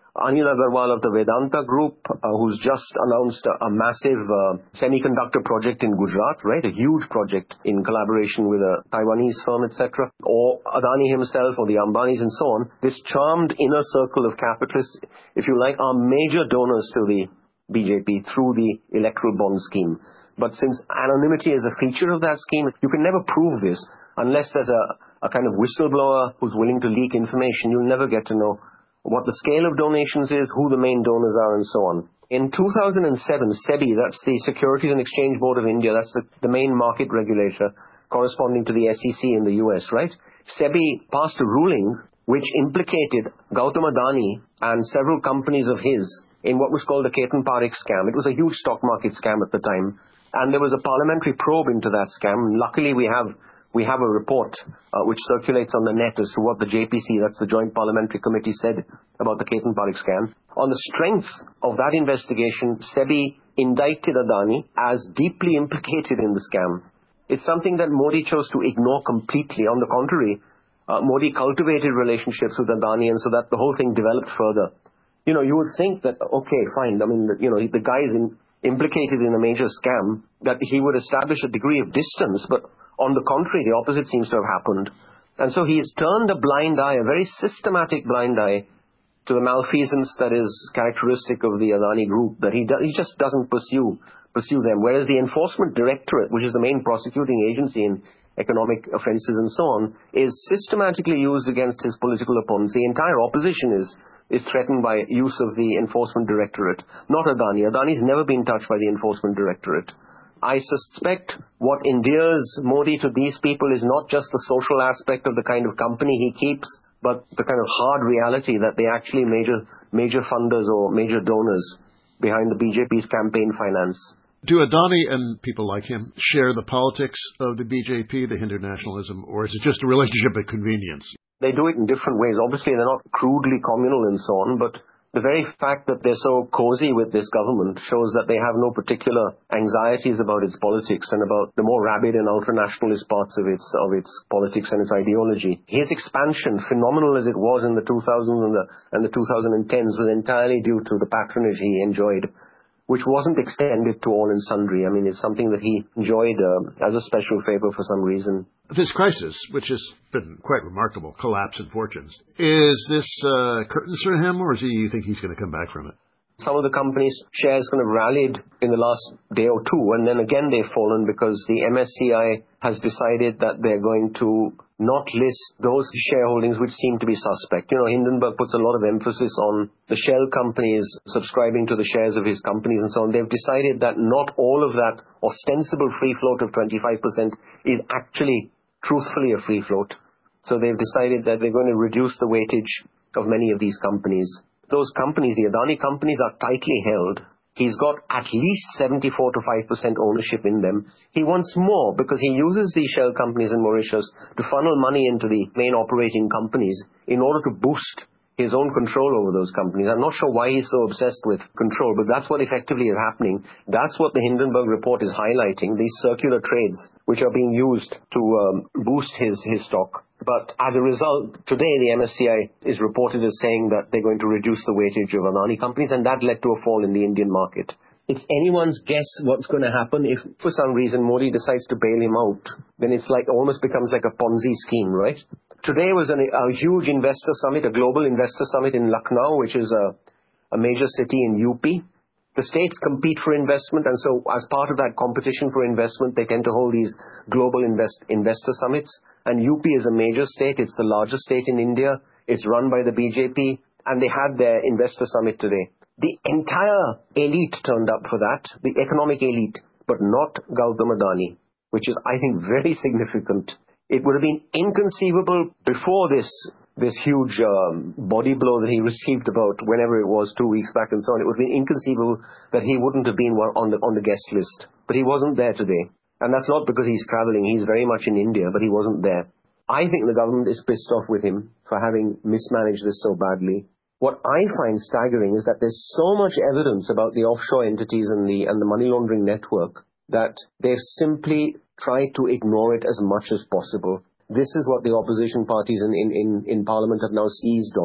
Anil Agarwal of the Vedanta Group, uh, who's just announced a, a massive uh, semiconductor project in Gujarat, right? A huge project in collaboration with a Taiwanese firm, et cetera. Or Adani himself, or the Ambanis and so on. This charmed inner circle of capitalists, if you like, are major donors to the B J P through the electoral bond scheme. But since anonymity is a feature of that scheme, you can never prove this unless there's a, a kind of whistleblower who's willing to leak information. You'll never get to know what the scale of donations is, who the main donors are, and so on. In two thousand seven, SEBI, that's the Securities and Exchange Board of India, that's the, the main market regulator corresponding to the S E C in the U S, right? SEBI passed a ruling which implicated Gautam Adani and several companies of his in what was called the Ketan Parikh scam. It was a huge stock market scam at the time, and there was a parliamentary probe into that scam. Luckily, we have We have a report uh, which circulates on the net as to what the J P C, that's the Joint Parliamentary Committee, said about the Ketan Parikh scam. On the strength of that investigation, SEBI indicted Adani as deeply implicated in the scam. It's something that Modi chose to ignore completely. On the contrary, uh, Modi cultivated relationships with Adani, and so that the whole thing developed further. You know, you would think that, okay, fine, I mean, you know, the guy is in, implicated in a major scam, that he would establish a degree of distance, but on the contrary, the opposite seems to have happened. And so he has turned a blind eye, a very systematic blind eye, to the malfeasance that is characteristic of the Adani Group, that he, do, he just doesn't pursue pursue them. Whereas the Enforcement Directorate, which is the main prosecuting agency in economic offences and so on, is systematically used against his political opponents. The entire opposition is is threatened by use of the Enforcement Directorate, not Adani. Adani's never been touched by the Enforcement Directorate. I suspect what endears Modi to these people is not just the social aspect of the kind of company he keeps, but the kind of hard reality that they actually major major funders or major donors behind the B J P's campaign finance. Do Adani and people like him share the politics of the B J P, the Hindu nationalism, or is it just a relationship of convenience? They do it in different ways. Obviously, they're not crudely communal and so on, but the very fact that they're so cozy with this government shows that they have no particular anxieties about its politics and about the more rabid and ultranationalist parts of its of its politics and its ideology. His expansion, phenomenal as it was in the two thousands and the, and the twenty tens, was entirely due to the patronage he enjoyed, which wasn't extended to all and sundry. I mean, it's something that he enjoyed uh, as a special favor for some reason. This crisis, which has been quite remarkable, collapse in fortunes, is this uh, curtains for him, or do you think he's going to come back from it? Some of the company's shares kind of rallied in the last day or two, and then again they've fallen because the M S C I has decided that they're going to not list those shareholdings which seem to be suspect. You know, Hindenburg puts a lot of emphasis on the shell companies subscribing to the shares of his companies and so on. They've decided that not all of that ostensible free float of twenty-five percent is actually truthfully a free float. So they've decided that they're going to reduce the weightage of many of these companies. Those companies, the Adani companies, are tightly held. He's got at least seventy-four to five percent ownership in them. He wants more because he uses these shell companies in Mauritius to funnel money into the main operating companies in order to boost his own control over those companies. I'm not sure why he's so obsessed with control, but that's what effectively is happening. That's what the Hindenburg report is highlighting, these circular trades which are being used to um, boost his, his stock. But as a result, today the M S C I is reported as saying that they're going to reduce the weightage of Adani companies, and that led to a fall in the Indian market. It's anyone's guess what's going to happen. If for some reason Modi decides to bail him out, then it's like almost becomes like a Ponzi scheme, right? Today was an, a huge investor summit, a global investor summit in Lucknow, which is a, a major city in U P. The states compete for investment, and so as part of that competition for investment, they tend to hold these global invest, investor summits. And U P is a major state. It's the largest state in India. It's run by the B J P, and they had their investor summit today. The entire elite turned up for that, the economic elite, but not Gautam Adani, which is, I think, very significant. It would have been inconceivable before this this huge um, body blow that he received about whenever it was, two weeks back and so on. It would have been inconceivable that he wouldn't have been on the on the guest list. But he wasn't there today. And that's not because he's traveling. He's very much in India, but he wasn't there. I think the government is pissed off with him for having mismanaged this so badly. What I find staggering is that there's so much evidence about the offshore entities and the and the money laundering network that they've simply tried to ignore it as much as possible. This is what the opposition parties in, in, in, in Parliament have now seized on.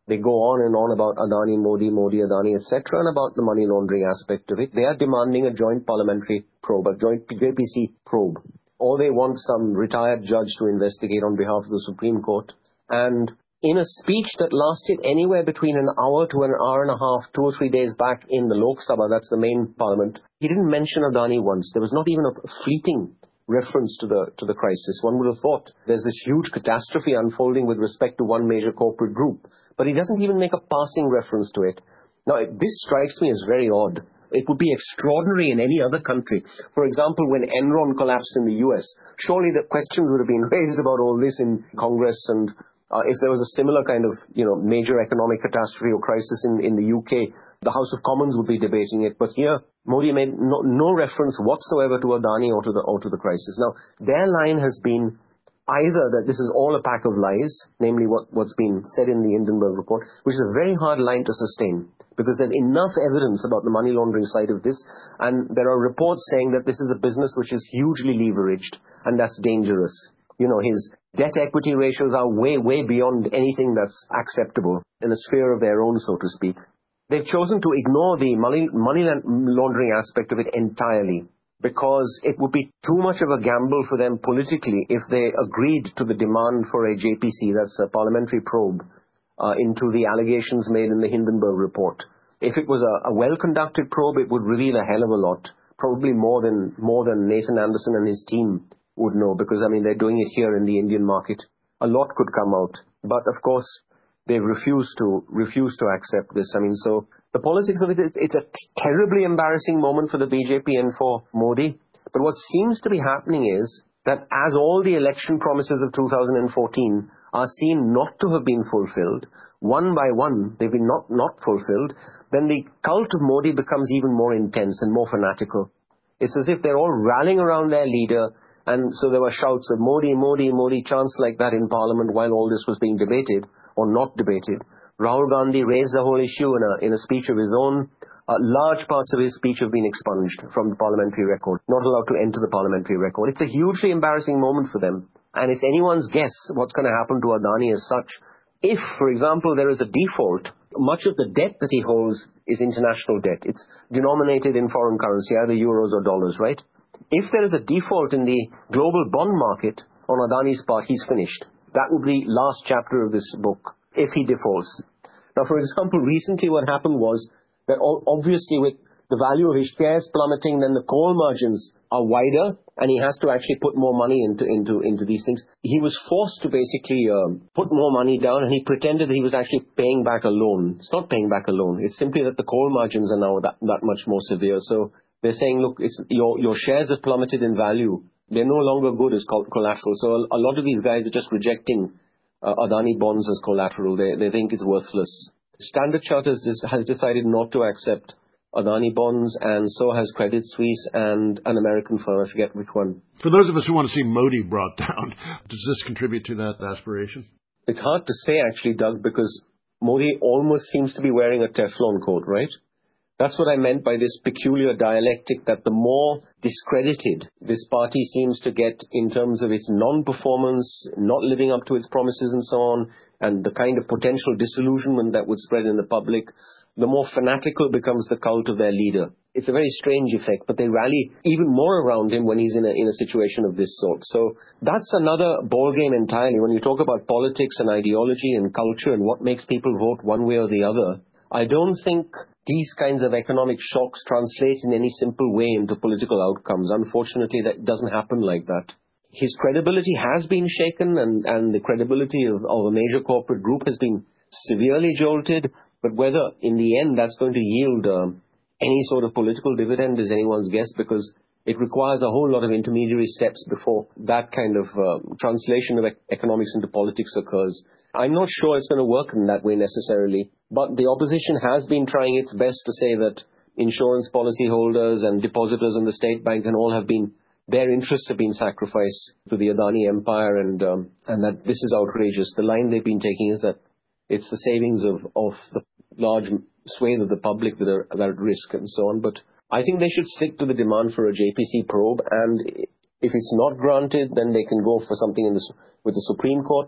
They go on and on about Adani, Modi, Modi, Adani, et cetera, and about the money laundering aspect of it. They are demanding a joint parliamentary probe, a joint J P C probe. Or they want some retired judge to investigate on behalf of the Supreme Court. And in a speech that lasted anywhere between an hour to an hour and a half, two or three days back in the Lok Sabha, that's the main parliament, he didn't mention Adani once. There was not even a fleeting reference to the to the crisis. One would have thought there's this huge catastrophe unfolding with respect to one major corporate group, but he doesn't even make a passing reference to it. Now, this strikes me as very odd. It would be extraordinary in any other country. For example, when Enron collapsed in the U S, surely the questions would have been raised about all this in Congress, and uh, if there was a similar kind of, you know, major economic catastrophe or crisis in, in the U K, the House of Commons would be debating it. But here, Modi made no, no reference whatsoever to Adani or to the or to the crisis. Now, their line has been either that this is all a pack of lies, namely what, what's been said in the Hindenburg report, which is a very hard line to sustain, because there's enough evidence about the money laundering side of this, and there are reports saying that this is a business which is hugely leveraged, and that's dangerous. You know, his debt-equity ratios are way, way beyond anything that's acceptable in the sphere of their own, so to speak. They've chosen to ignore the money, money laundering aspect of it entirely, because it would be too much of a gamble for them politically if they agreed to the demand for a J P C, that's a parliamentary probe, uh, into the allegations made in the Hindenburg report. If it was a, a well-conducted probe, it would reveal a hell of a lot, probably more than more than Nathan Anderson and his team would know, because, I mean, they're doing it here in the Indian market. A lot could come out. But, of course, they refuse to refuse to accept this. I mean, so the politics of it, it's a terribly embarrassing moment for the B J P and for Modi. But what seems to be happening is that as all the election promises of two thousand fourteen are seen not to have been fulfilled, one by one they've been not, not fulfilled, then the cult of Modi becomes even more intense and more fanatical. It's as if they're all rallying around their leader, and so there were shouts of Modi, Modi, Modi, chants like that in Parliament while all this was being debated, or not debated. Rahul Gandhi raised the whole issue in a, in a speech of his own. Uh, large parts of his speech have been expunged from the parliamentary record, not allowed to enter the parliamentary record. It's a hugely embarrassing moment for them. And it's anyone's guess what's going to happen to Adani as such. If, for example, there is a default, much of the debt that he holds is international debt. It's denominated in foreign currency, either euros or dollars, right? If there is a default in the global bond market on Adani's part, he's finished. That would be last chapter of this book, if he defaults. Now, for example, recently what happened was that obviously with the value of his shares plummeting, then the call margins are wider, and he has to actually put more money into into into these things. He was forced to basically um, put more money down, and he pretended that he was actually paying back a loan. It's not paying back a loan. It's simply that the call margins are now that, that much more severe. So they're saying, look, it's your your shares have plummeted in value. They're no longer good as collateral. So a, a lot of these guys are just rejecting uh, Adani bonds as collateral. They they think it's worthless. Standard Chartered has decided not to accept Adani bonds, and so has Credit Suisse and an American firm, I forget which one. For those of us who want to see Modi brought down, does this contribute to that aspiration? It's hard to say, actually, Doug, because Modi almost seems to be wearing a Teflon coat, right? That's what I meant by this peculiar dialectic, that the more discredited this party seems to get in terms of its non-performance, not living up to its promises and so on, and the kind of potential disillusionment that would spread in the public, the more fanatical becomes the cult of their leader. It's a very strange effect, but they rally even more around him when he's in a, in a situation of this sort. So that's another ballgame entirely. When you talk about politics and ideology and culture and what makes people vote one way or the other, I don't think these kinds of economic shocks translate in any simple way into political outcomes. Unfortunately, that doesn't happen like that. His credibility has been shaken, and, and the credibility of, of a major corporate group has been severely jolted. But whether, in the end, that's going to yield uh, any sort of political dividend is anyone's guess, because it requires a whole lot of intermediary steps before that kind of uh, translation of e- economics into politics occurs. I'm not sure it's going to work in that way necessarily, but the opposition has been trying its best to say that insurance policyholders and depositors in the state bank and all have been, their interests have been sacrificed to the Adani empire, and um, and that this is outrageous. The line they've been taking is that it's the savings of, of the large swathe of the public that are, that are at risk and so on. But I think they should stick to the demand for a J P C probe, and if it's not granted, then they can go for something in the, with the Supreme Court.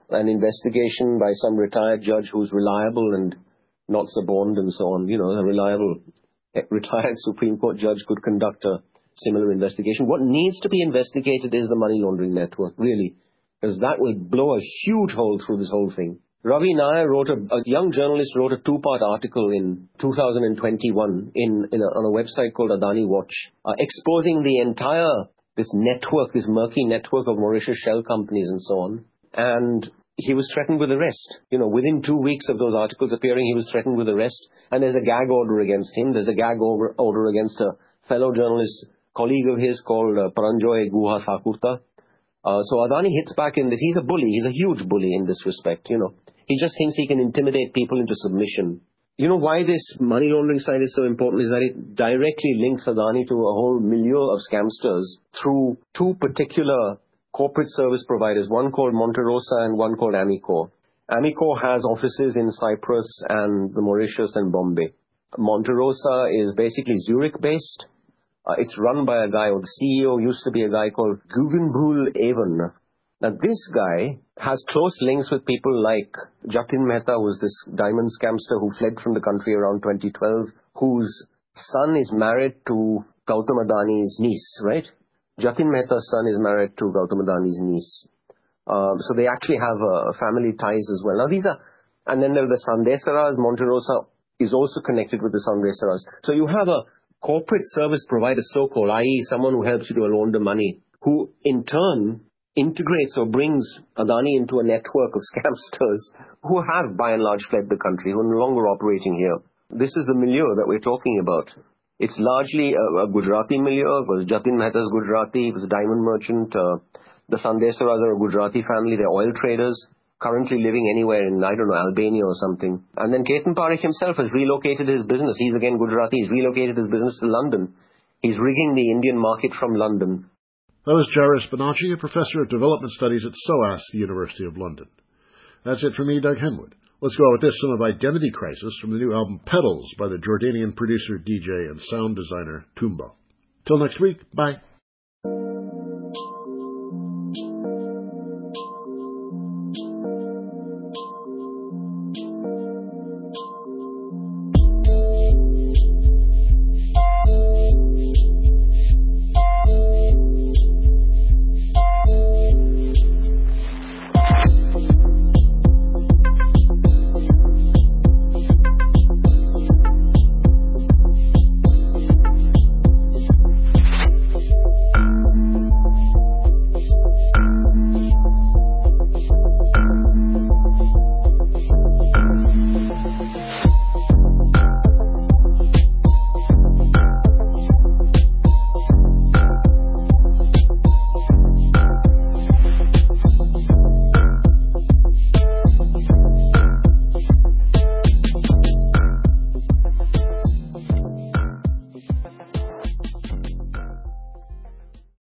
an investigation by some retired judge who's reliable and not suborned and so on. You know, a reliable retired Supreme Court judge could conduct a similar investigation. What needs to be investigated is the money laundering network, really, because that will blow a huge hole through this whole thing. Ravi Nair wrote, a, a young journalist wrote a two-part article in two thousand twenty-one in, in a, on a website called Adani Watch, uh, exposing the entire, this network, this murky network of Mauritius shell companies and so on. And he was threatened with arrest. You know, within two weeks of those articles appearing, he was threatened with arrest. And there's a gag order against him. There's a gag order, order against a fellow journalist, colleague of his called uh, Paranjoy Guha Thakurta. Uh, so Adani hits back in this. He's a bully. He's a huge bully in this respect, you know. He just thinks he can intimidate people into submission. You know why this money laundering side is so important is that it directly links Adani to a whole milieu of scamsters through two particular corporate service providers, one called Monte Rosa and one called Amico. Amico has offices in Cyprus and the Mauritius and Bombay. Monte Rosa is basically Zurich-based. Uh, it's run by a guy, or the C E O used to be a guy called Guggenbul Avon. Now, this guy has close links with people like Jatin Mehta, who was this diamond scamster who fled from the country around twenty twelve, whose son is married to Gautam Adani's niece, right? Jatin Mehta's son is married to Gautam Adani's niece. Um, so they actually have uh, family ties as well. Now, these are, and then there are the Sandesaras. Monte Rosa is also connected with the Sandesaras. So you have a corporate service provider, so-called, that is someone who helps you to launder money, who in turn integrates or brings Adani into a network of scamsters who have by and large fled the country, who are no longer operating here. This is the milieu that we're talking about. It's largely a, a Gujarati milieu. It was Jatin Mehta's Gujarati. He was a diamond merchant. Uh, the Sandesaras are a Gujarati family. They're oil traders, currently living anywhere in, I don't know, Albania or something. And then Ketan Parikh himself has relocated his business. He's again Gujarati. He's relocated his business to London. He's rigging the Indian market from London. That was Jairus Banaji, a professor of development studies at SOAS, the University of London. That's it for me, Doug Henwood. Let's go out with this, some of Identity Crisis from the new album Petals by the Jordanian producer, D J, and sound designer Tumbo. Till next week, bye.